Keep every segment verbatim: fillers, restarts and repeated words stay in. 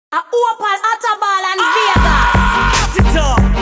A Opal, Attabal and Vegas. Hot it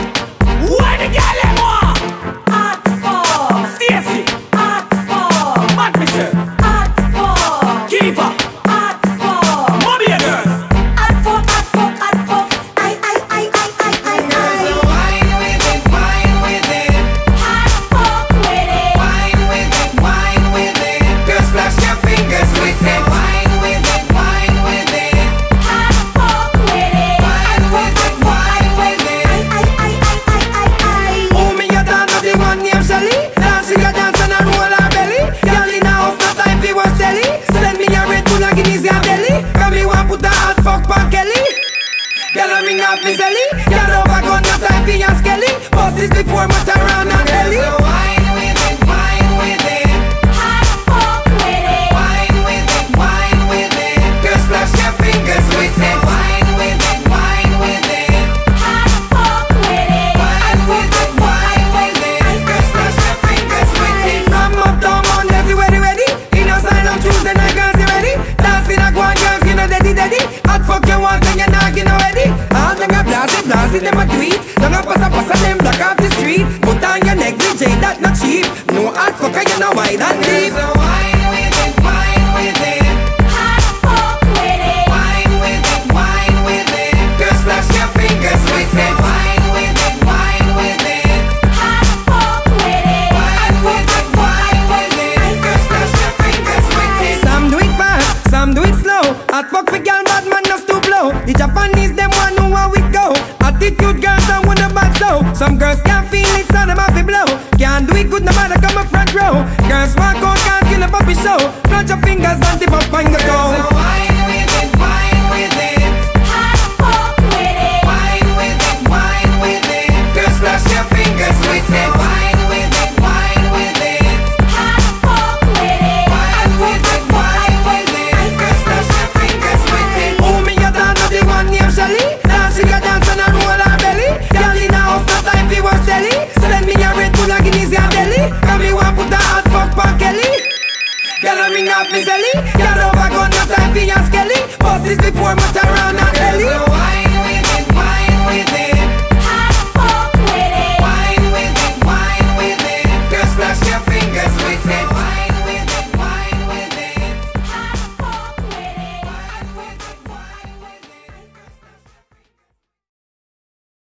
up. Why the girl them want? Hot fuck. Stacy. Hot fuck. Matt Mitchell. Hot fuck. Kiva. Hot fuck. Mommy and girls. Hot fuck, hot fuck, hot fuck. I, I, I, I, I, I, I. So wine with it, wine with it. Hot fuck with it. Wine with it, wine with it. Girl, splash your fingers with it. Wine with it, wine with it. Hot fuck with it. Wine with it, wine with it. I, I, I, I, I, I. Oh, me a dance to the one named Shelly. Dance, she a dance and a roll her belly. Girl in a house, no time fi watch telly. Send me a Red Bull and Guinness your belly. Cause me want put a hot fuck pan Kelly. Girl, I ring off me zelly. Girl, over gun, no time fi your skelly. Bust this before Mataran and Ellie. So wine with it, wine with it. Hot fuck with it. Wine with it, wine with it. Girl, splash your fingers with it. Wine with it, wine with it. Hot fuck with it. Wine with it, wine with it. Girl, splash your fingers with it. From uptown Monday to ready, ready. In a sign on Tuesday night, girls, you ready? Dancing a guan, girls, you know, daddy, daddy. Hot fuck you want and you're not, you know, ready? All them a blast it, blast it, them a tweet. Don't a pass a pass a them block off the street. Put on your neck, D J, that not cheap. No hot fucker, you know why that deep. So wine with it, wine with it. Hot fuck with it. Wine with it, wine with it. Girl, splash your fingers with it. Wine with it, wine with it. Hot fuck with it. Wine with it, wine with it. Girl, splash your fingers with it. Some do it fast, some do it slow. Hot fuck for girl, bad man just to blow. The Japanese them want know how we go. Attitude girls don't want a bad so. Some girls can't feel it, so them have to blow. Can't do it good, no matter come up front row. Girls walk out, can't kill a puppy show. Clutch your fingers and tip up on the toe. So wine with it, wine with it. Hot fuck with it. Wine with it, wine with it. Girl, splash your fingers with it. Wine with it, wine with it. Hot fuck with it. Wine with it, wine with it. Girl, splash your fingers with it. Oh, me a dance to the one named Shelly. Dance, she a dance and a roll her belly. Girl in a house, no time fi watch telly. Send me a Red Bull and Guinness your belly. Cause me want put a hot fuck pan Kelly. Girl, I ring off me zelly. Girl, over gun, no time fi your skelly. Bust this before Mataran and Ellie.